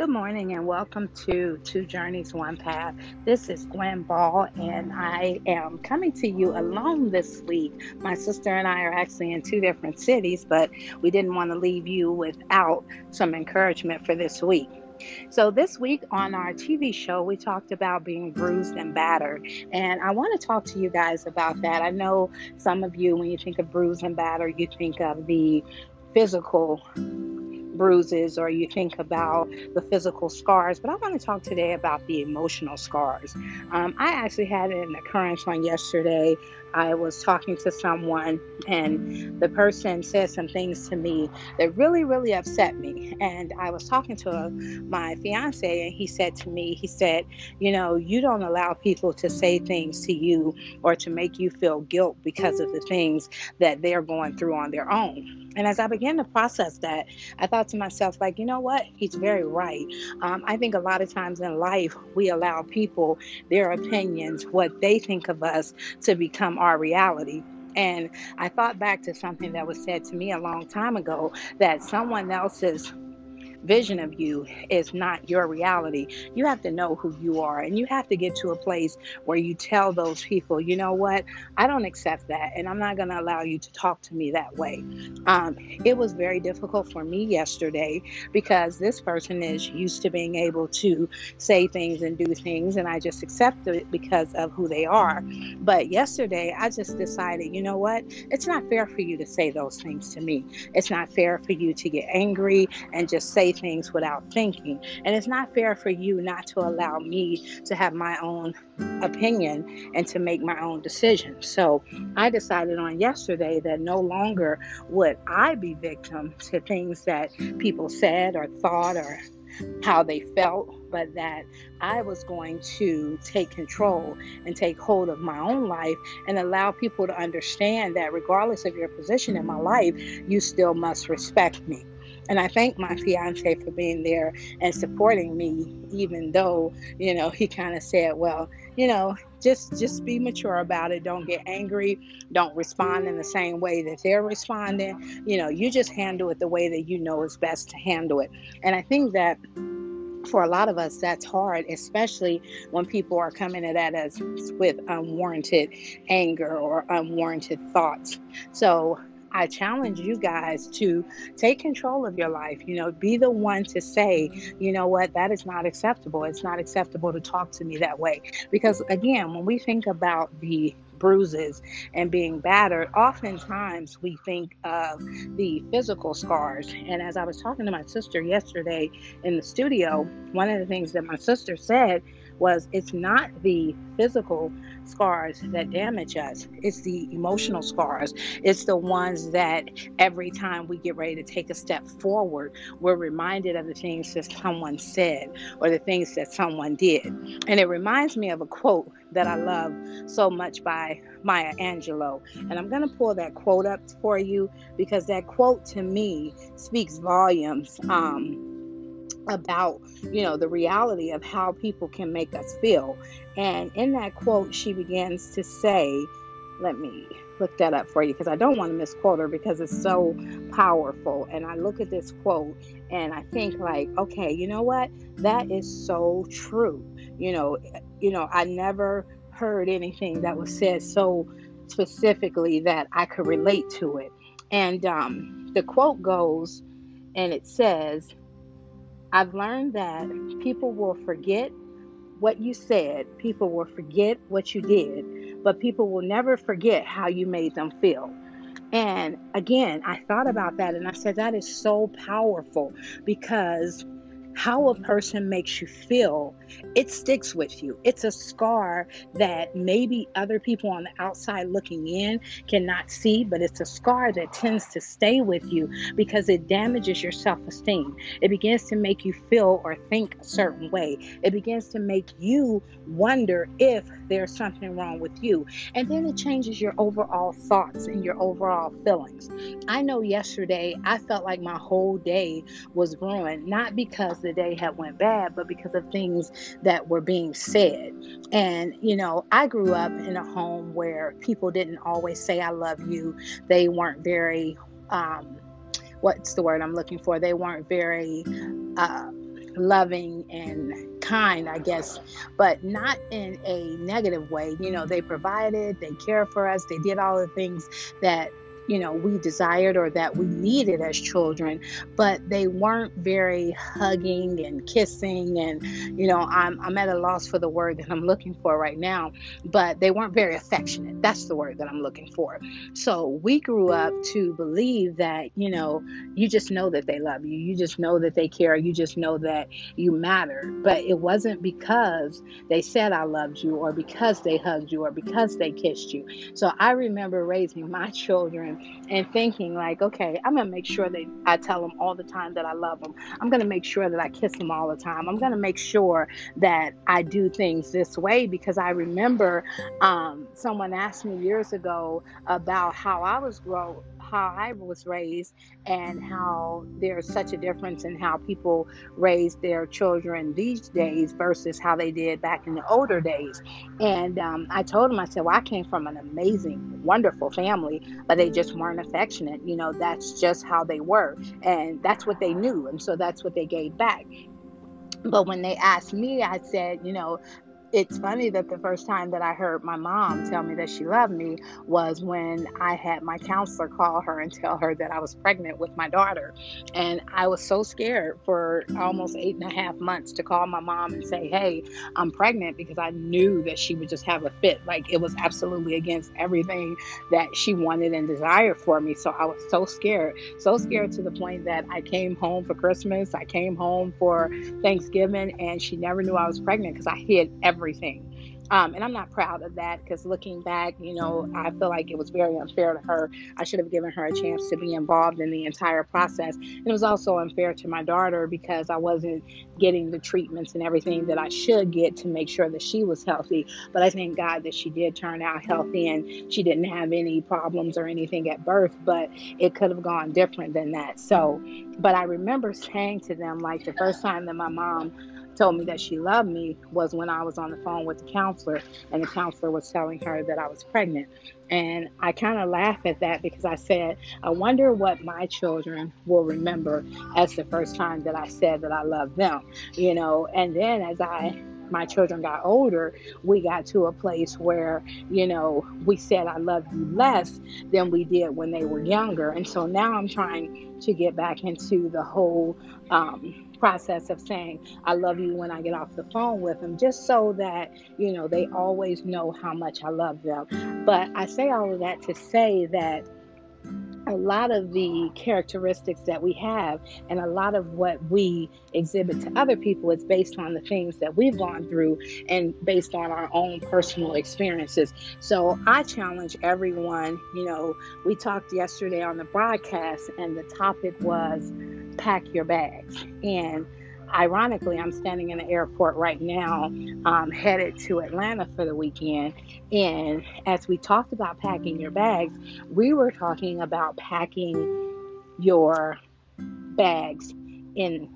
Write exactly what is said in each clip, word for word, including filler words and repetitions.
Good morning and welcome to Two Journeys, One Path. This is Gwen Ball, and I am coming to you alone this week. My sister and I are actually in two different cities, but we didn't want to leave you without some encouragement for this week. So, this week on our T V show, we talked about being bruised and battered, and I want to talk to you guys about that. I know some of you, when you think of bruised and battered, you think of the physical bruises or you think about the physical scars, but I want to talk today about the emotional scars. Um, I actually had an occurrence on yesterday. I was talking to someone and the person said some things to me that really, really upset me. And I was talking to a, my fiance, and he said to me, he said, you know, you don't allow people to say things to you or to make you feel guilt because of the things that they're going through on their own. And as I began to process that, I thought to myself, like, you know what? He's very right. Um, I think a lot of times in life, we allow people, their opinions, what they think of us, to become our reality. And I thought back to something that was said to me a long time ago, that someone else's vision of you is not your reality. You have to know who you are, and you have to get to a place where you tell those people, you know what, I don't accept that, and I'm not going to allow you to talk to me that way. Um, it was very difficult for me yesterday because this person is used to being able to say things and do things, and I just accept it because of who they are. But yesterday, I just decided, you know what, it's not fair for you to say those things to me. It's not fair for you to get angry and just say things without thinking. And it's not fair for you not to allow me to have my own opinion and to make my own decisions. So I decided on yesterday that no longer would I be victim to things that people said or thought or how they felt, but that I was going to take control and take hold of my own life and allow people to understand that regardless of your position in my life, you still must respect me. And I thank my fiance for being there and supporting me, even though, you know, he kind of said, well, you know, just just be mature about it. Don't get angry. Don't respond in the same way that they're responding. You know, you just handle it the way that you know is best to handle it. And I think that for a lot of us, that's hard, especially when people are coming at us with unwarranted anger or unwarranted thoughts. So I challenge you guys to take control of your life. You know, be the one to say, you know what, that is not acceptable. It's not acceptable to talk to me that way. Because again, when we think about the bruises and being battered, oftentimes we think of the physical scars. And as I was talking to my sister yesterday in the studio, one of the things that my sister said was, it's not the physical scars that damage us, it's the emotional scars. It's the ones that every time we get ready to take a step forward, we're reminded of the things that someone said or the things that someone did. And it reminds me of a quote that I love so much by Maya Angelou. And I'm going to pull that quote up for you because that quote to me speaks volumes. Um, about, you know, the reality of how people can make us feel. And in that quote, she begins to say, let me look that up for you because I don't want to misquote her because it's so powerful. And I look at this quote and I think like, okay, you know what? That is so true. You know, you know, I never heard anything that was said so specifically that I could relate to it. And um, the quote goes, and it says, I've learned that people will forget what you said, people will forget what you did, but people will never forget how you made them feel. And again, I thought about that and I said, that is so powerful because how a person makes you feel, it sticks with you. It's a scar that maybe other people on the outside looking in cannot see, but it's a scar that tends to stay with you because it damages your self-esteem. It begins to make you feel or think a certain way. It begins to make you wonder if there's something wrong with you. And then it changes your overall thoughts and your overall feelings. I know yesterday I felt like my whole day was ruined, not because the day had went bad, but because of things that were being said. And, you know, I grew up in a home where people didn't always say, I love you. They weren't very, um, what's the word I'm looking for? They weren't very, uh, loving and kind, I guess, but not in a negative way. You know, they provided, they cared for us, they did all the things that, you know, we desired or that we needed as children, but they weren't very hugging and kissing. And, you know, I'm, I'm at a loss for the word that I'm looking for right now, but they weren't very affectionate. That's the word that I'm looking for. So we grew up to believe that, you know, you just know that they love you. You just know that they care. You just know that you matter. But it wasn't because they said I loved you or because they hugged you or because they kissed you. So I remember raising my children and thinking like, okay, I'm going to make sure that I tell them all the time that I love them. I'm going to make sure that I kiss them all the time. I'm going to make sure that I do things this way, because I remember um, someone asked me years ago about how I was grow, how I was raised, and how there's such a difference in how people raise their children these days versus how they did back in the older days. And um, I told him, I said, well, I came from an amazing, wonderful family, but they just weren't affectionate. You know, that's just how they were. And that's what they knew. And so that's what they gave back. But when they asked me, I said, you know, it's funny that the first time that I heard my mom tell me that she loved me was when I had my counselor call her and tell her that I was pregnant with my daughter. And I was so scared for almost eight and a half months to call my mom and say, hey, I'm pregnant, because I knew that she would just have a fit. Like, it was absolutely against everything that she wanted and desired for me. So I was so scared, so scared to the point that I came home for Christmas. I came home for Thanksgiving, and she never knew I was pregnant because I hid everything. Everything. Um, and I'm not proud of that, because looking back, you know, I feel like it was very unfair to her. I should have given her a chance to be involved in the entire process. And it was also unfair to my daughter because I wasn't getting the treatments and everything that I should get to make sure that she was healthy. But I thank God that she did turn out healthy and she didn't have any problems or anything at birth, but it could have gone different than that. So, but I remember saying to them, like, the first time that my mom told me that she loved me was when I was on the phone with the counselor, and the counselor was telling her that I was pregnant. And I kind of laugh at that, because I said, I wonder what my children will remember as the first time that I said that I love them, you know. And then as I my children got older, we got to a place where, you know, we said I love you less than we did when they were younger. And so now I'm trying to get back into the whole um process of saying I love you when I get off the phone with them, just so that, you know, they always know how much I love them. But I say all of that to say that a lot of the characteristics that we have and a lot of what we exhibit to other people is based on the things that we've gone through and based on our own personal experiences. So I challenge everyone, you know, we talked yesterday on the broadcast and the topic was pack your bags. And ironically, I'm standing in the airport right now, um, headed to Atlanta for the weekend. And as we talked about packing your bags, we were talking about packing your bags in,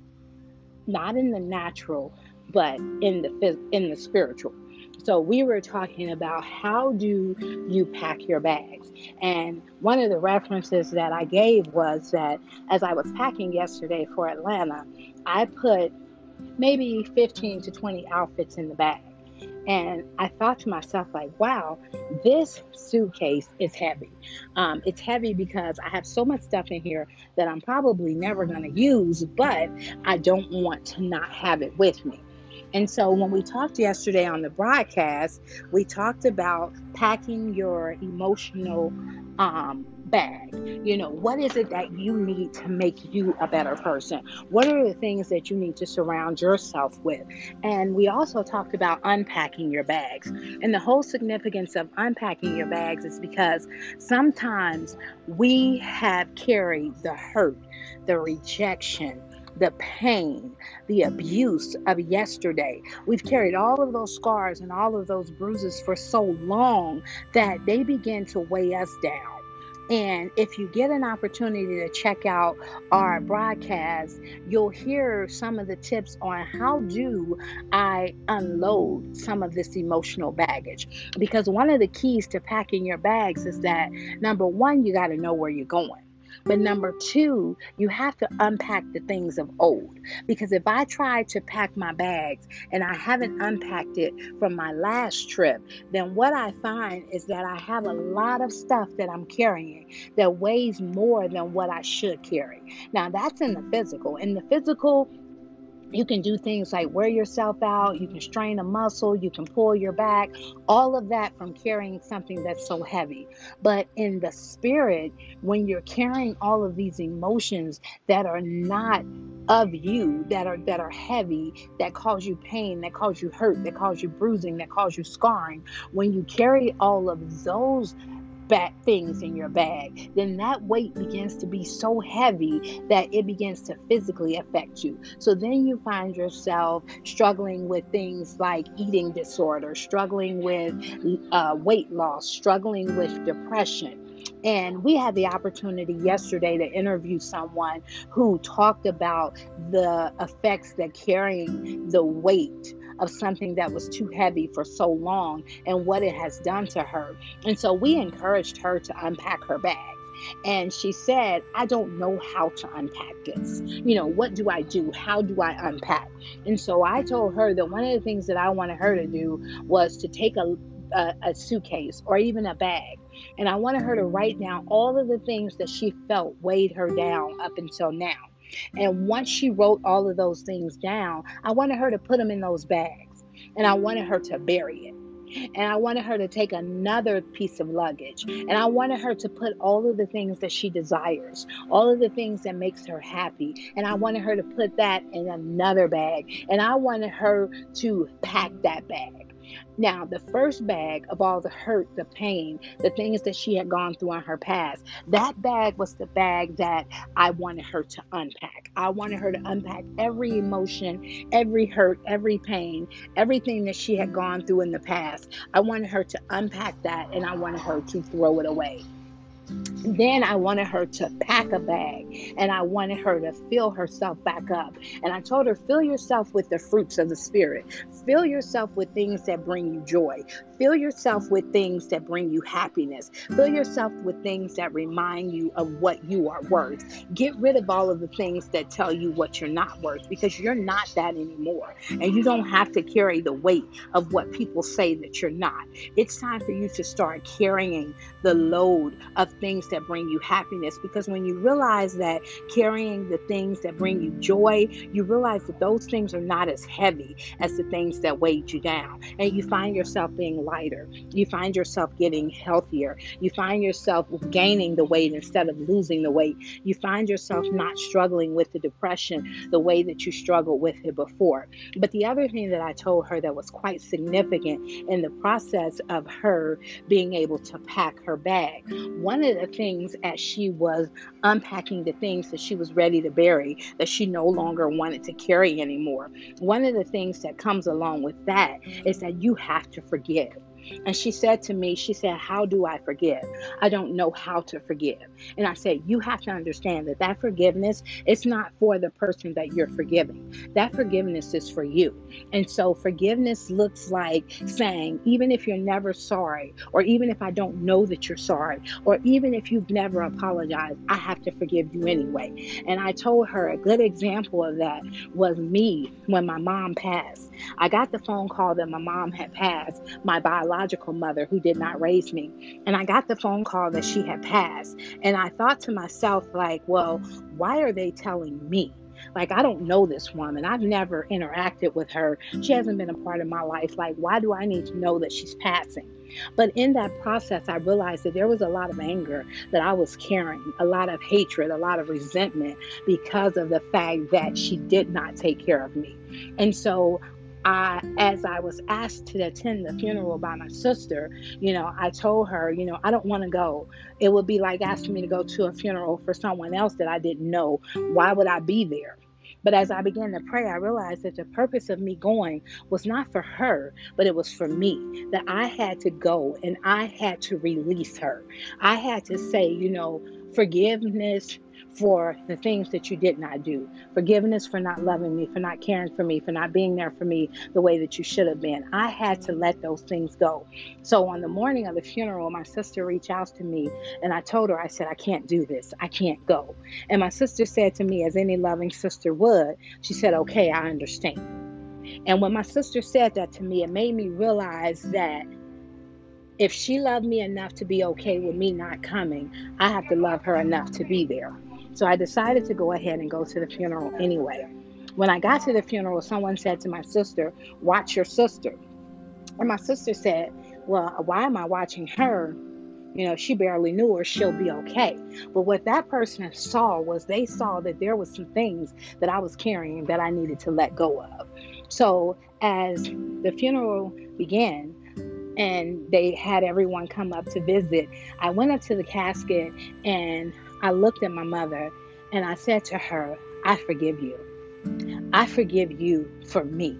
not in the natural, but in the in the spiritual. So we were talking about how do you pack your bags. And one of the references that I gave was that as I was packing yesterday for Atlanta, I put maybe fifteen to twenty outfits in the bag. And I thought to myself, like, wow, this suitcase is heavy. Um, it's heavy because I have so much stuff in here that I'm probably never going to use, but I don't want to not have it with me. And so when we talked yesterday on the broadcast, we talked about packing your emotional um, bag. You know, what is it that you need to make you a better person? What are the things that you need to surround yourself with? And we also talked about unpacking your bags. And the whole significance of unpacking your bags is because sometimes we have carried the hurt, the rejection, the pain, the abuse of yesterday. We've carried all of those scars and all of those bruises for so long that they begin to weigh us down. And if you get an opportunity to check out our broadcast, you'll hear some of the tips on how do I unload some of this emotional baggage. Because one of the keys to packing your bags is that, number one, you got to know where you're going. But number two, you have to unpack the things of old. Because if I try to pack my bags and I haven't unpacked it from my last trip, then what I find is that I have a lot of stuff that I'm carrying that weighs more than what I should carry. Now, that's in the physical. In the physical, you can do things like wear yourself out, you can strain a muscle, you can pull your back, all of that from carrying something that's so heavy. But in the spirit, when you're carrying all of these emotions that are not of you, that are that are heavy, that cause you pain, that cause you hurt, that cause you bruising, that cause you scarring, when you carry all of those bad things in your bag, then that weight begins to be so heavy that it begins to physically affect you. So then you find yourself struggling with things like eating disorder, struggling with uh, weight loss, struggling with depression. And we had the opportunity yesterday to interview someone who talked about the effects that carrying the weight of something that was too heavy for so long and what it has done to her. And so we encouraged her to unpack her bags. And she said, I don't know how to unpack this. You know, what do I do? How do I unpack? And so I told her that one of the things that I wanted her to do was to take a a, a suitcase or even a bag. And I wanted her to write down all of the things that she felt weighed her down up until now. And once she wrote all of those things down, I wanted her to put them in those bags. And I wanted her to bury it. And I wanted her to take another piece of luggage. And I wanted her to put all of the things that she desires, all of the things that makes her happy. And I wanted her to put that in another bag. And I wanted her to pack that bag. Now, the first bag of all the hurt, the pain, the things that she had gone through in her past, that bag was the bag that I wanted her to unpack. I wanted her to unpack every emotion, every hurt, every pain, everything that she had gone through in the past. I wanted her to unpack that, and I wanted her to throw it away. Then I wanted her to pack a bag, and I wanted her to fill herself back up. And I told her, fill yourself with the fruits of the Spirit. Fill yourself with things that bring you joy. Fill yourself with things that bring you happiness. Fill yourself with things that remind you of what you are worth. Get rid of all of the things that tell you what you're not worth, because you're not that anymore. And you don't have to carry the weight of what people say that you're not. It's time for you to start carrying the load of things that bring you happiness, because when you realize that carrying the things that bring you joy, you realize that those things are not as heavy as the things that weighed you down, and you find yourself being lighter. You find yourself getting healthier. You find yourself gaining the weight instead of losing the weight. You find yourself not struggling with the depression the way that you struggled with it before. But the other thing that I told her that was quite significant in the process of her being able to pack her bag, one of the things as she was unpacking the things that she was ready to bury, that she no longer wanted to carry anymore, one of the things that comes along with that is that you have to forgive. And she said to me, she said, how do I forgive? I don't know how to forgive. And I said, you have to understand that that forgiveness is not for the person that you're forgiving. That forgiveness is for you. And so forgiveness looks like saying, even if you're never sorry, or even if I don't know that you're sorry, or even if you've never apologized, I have to forgive you anyway. And I told her a good example of that was me when my mom passed. I got the phone call that my mom had passed, my biological mother who did not raise me. And I got the phone call that she had passed. And I thought to myself, like, well, why are they telling me? Like, I don't know this woman. I've never interacted with her. She hasn't been a part of my life. Like, why do I need to know that she's passing? But in that process, I realized that there was a lot of anger that I was carrying, a lot of hatred, a lot of resentment because of the fact that she did not take care of me. And so I, as I was asked to attend the funeral by my sister, you know, I told her, you know, I don't want to go. It would be like asking me to go to a funeral for someone else that I didn't know. Why would I be there? But as I began to pray, I realized that the purpose of me going was not for her, but it was for me, that I had to go and I had to release her. I had to say, you know, forgiveness for the things that you did not do. Forgiveness for not loving me, for not caring for me, for not being there for me the way that you should have been. I had to let those things go. So on the morning of the funeral, my sister reached out to me and I told her, I said, I can't do this. I can't go. And my sister said to me, as any loving sister would, she said, okay, I understand. And when my sister said that to me, it made me realize that if she loved me enough to be okay with me not coming, I have to love her enough to be there. So I decided to go ahead and go to the funeral anyway. When I got to the funeral, someone said to my sister, watch your sister. And my sister said, well, why am I watching her? You know, she barely knew her, she'll be okay. But what that person saw was they saw that there was some things that I was carrying that I needed to let go of. So as the funeral began, and they had everyone come up to visit, I went up to the casket and I looked at my mother and I said to her, I forgive you. I forgive you for me.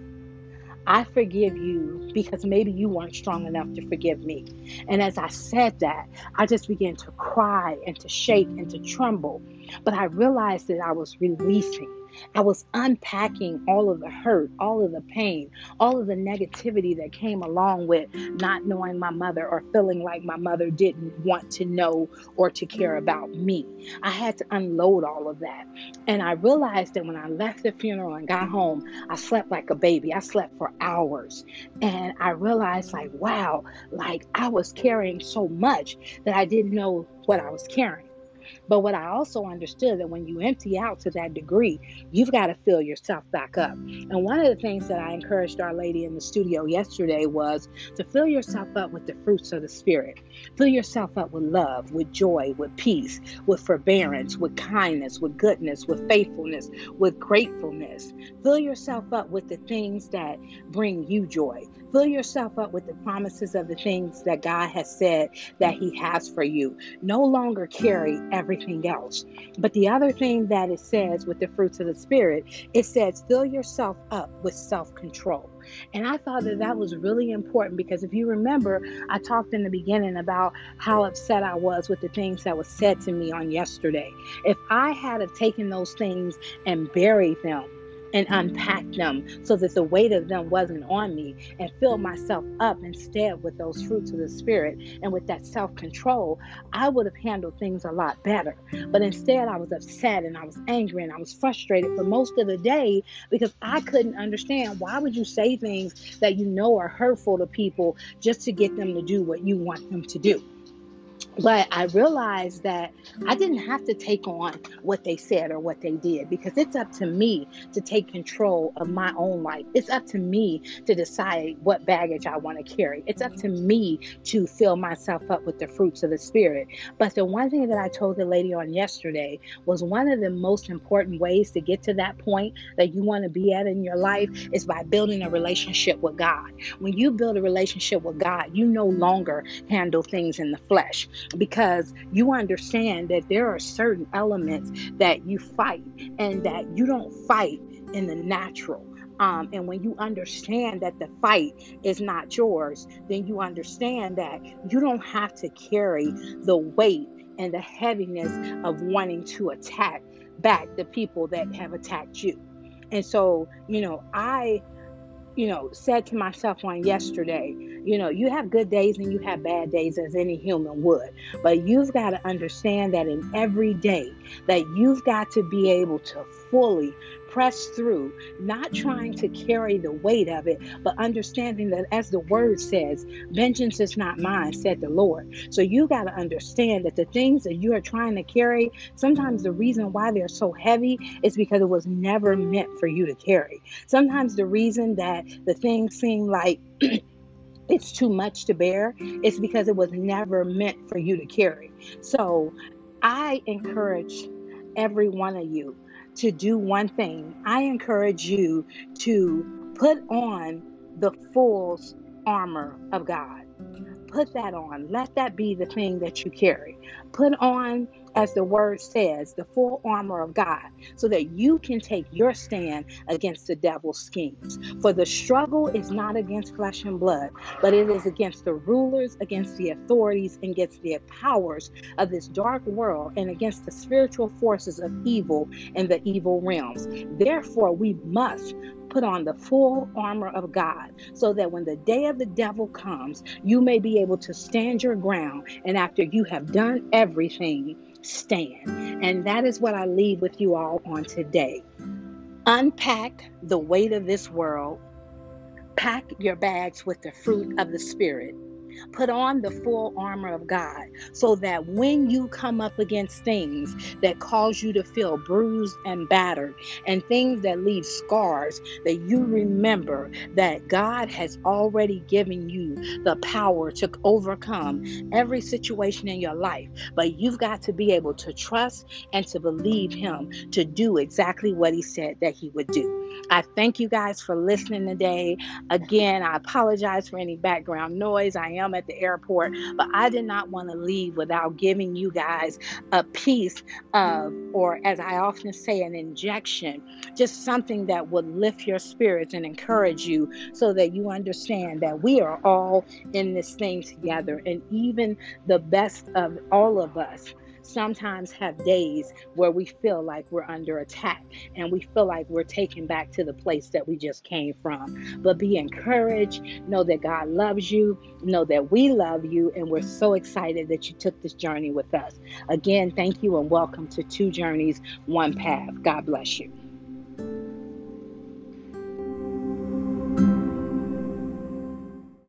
I forgive you because maybe you weren't strong enough to forgive me. And as I said that, I just began to cry and to shake and to tremble. But I realized that I was releasing. I was unpacking all of the hurt, all of the pain, all of the negativity that came along with not knowing my mother or feeling like my mother didn't want to know or to care about me. I had to unload all of that. And I realized that when I left the funeral and got home, I slept like a baby. I slept for hours. And I realized like, wow, like I was carrying so much that I didn't know what I was carrying. But what I also understood that when you empty out to that degree, you've got to fill yourself back up. And one of the things that I encouraged our lady in the studio yesterday was to fill yourself up with the fruits of the Spirit. Fill yourself up with love, with joy, with peace, with forbearance, with kindness, with goodness, with faithfulness, with gratefulness. Fill yourself up with the things that bring you joy. Fill yourself up with the promises of the things that God has said that He has for you. No longer carry everything else. But the other thing that it says with the fruits of the Spirit, it says fill yourself up with self-control. And I thought that that was really important because if you remember, I talked in the beginning about how upset I was with the things that was said to me on yesterday. If I had have taken those things and buried them, and unpack them so that the weight of them wasn't on me and fill myself up instead with those fruits of the Spirit and with that self-control, I would have handled things a lot better. But instead I was upset and I was angry and I was frustrated for most of the day because I couldn't understand why would you say things that you know are hurtful to people just to get them to do what you want them to do. But I realized that I didn't have to take on what they said or what they did because it's up to me to take control of my own life. It's up to me to decide what baggage I want to carry. It's up to me to fill myself up with the fruits of the Spirit. But the one thing that I told the lady on yesterday was one of the most important ways to get to that point that you want to be at in your life is by building a relationship with God. When you build a relationship with God, you no longer handle things in the flesh, because you understand that there are certain elements that you fight and that you don't fight in the natural. Um, and when you understand that the fight is not yours, then you understand that you don't have to carry the weight and the heaviness of wanting to attack back the people that have attacked you. And so, you know, I you know, said to myself on yesterday, you know, you have good days and you have bad days as any human would, but you've got to understand that in every day that you've got to be able to fully press through, not trying to carry the weight of it, but understanding that as the word says, vengeance is not mine, said the Lord. So you got to understand that the things that you are trying to carry, sometimes the reason why they're so heavy is because it was never meant for you to carry. Sometimes the reason that the things seem like it's too much to bear is because it was never meant for you to carry. So I encourage every one of you to do one thing. I encourage you to put on the full armor of God. Put that on. Let that be the thing that you carry. Put on, as the word says, the full armor of God, so that you can take your stand against the devil's schemes. For the struggle is not against flesh and blood, but it is against the rulers, against the authorities, and against the powers of this dark world, and against the spiritual forces of evil in the evil realms. Therefore, we must put on the full armor of God, so that when the day of the devil comes, you may be able to stand your ground. And after you have done everything, stand. And that is what I leave with you all on today. Unpack the weight of this world. Pack your bags with the fruit of the Spirit. Put on the full armor of God, so that when you come up against things that cause you to feel bruised and battered, and things that leave scars, that you remember that God has already given you the power to overcome every situation in your life. But you've got to be able to trust and to believe Him to do exactly what He said that He would do. I thank you guys for listening today. Again, I apologize for any background noise. I am at the airport, but I did not want to leave without giving you guys a piece of, or as I often say, an injection, just something that would lift your spirits and encourage you, so that you understand that we are all in this thing together. And even the best of all of us sometimes have days where we feel like we're under attack, and we feel like we're taken back to the place that we just came from. But be encouraged. Know that God loves you. Know that we love you, and we're so excited that you took this journey with us. Again, thank you and welcome to Two Journeys, One Path. God bless you.